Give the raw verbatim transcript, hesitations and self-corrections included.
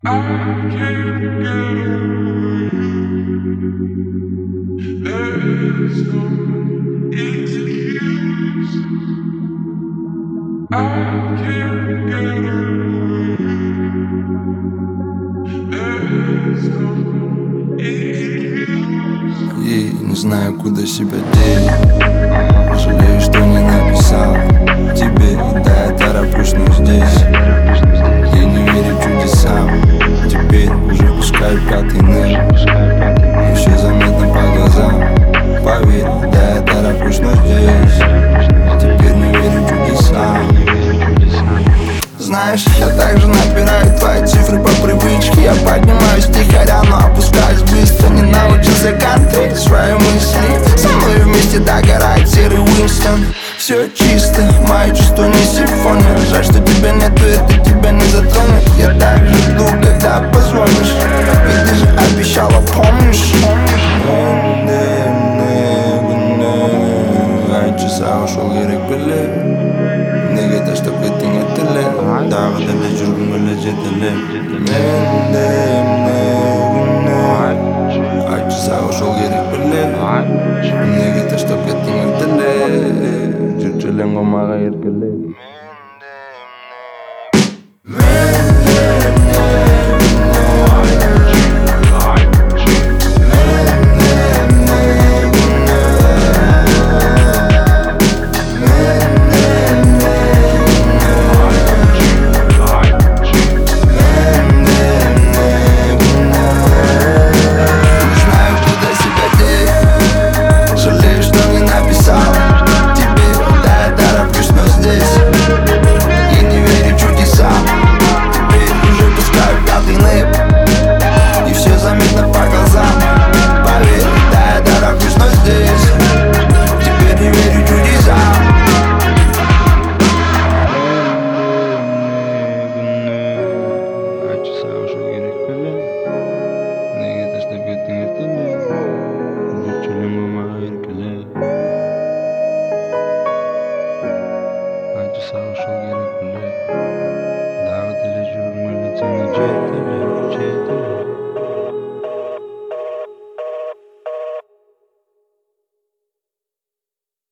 I can't get away. There's no excuse. I can't get away. There's no excuse. И не знаю, куда себя деть. Жалею, что не написал тебе. Да, я тороплюсь, но здесь я не верю чудесам. Теперь уже пускаю пятый ныр. И все заметно по глазам. Поверь, да, я тороплюсь, но здесь теперь не верю чудесам. Знаешь, я также набираю твои цифры по привычке. Я поднимаюсь тихоря, но опускаюсь быстро. Не научился контролировать свои мысли. Со мной вместе догорает серый Уинстон. Все чисто, мои чувства не симфония. Жаль, что тебя нету, это тебя не затронет. Я так жду, когда позвонишь. Ведь ты же обещала, помнишь? Часа ушел керек біле. Неге таштап кеттің етіле. Дағы дәле жүргім өлі жетіле. Менде емне күнне. Айтшы саған ушол керек біле. Неге таштап кеттің етіле. Жүрчелең қомаға еркеле.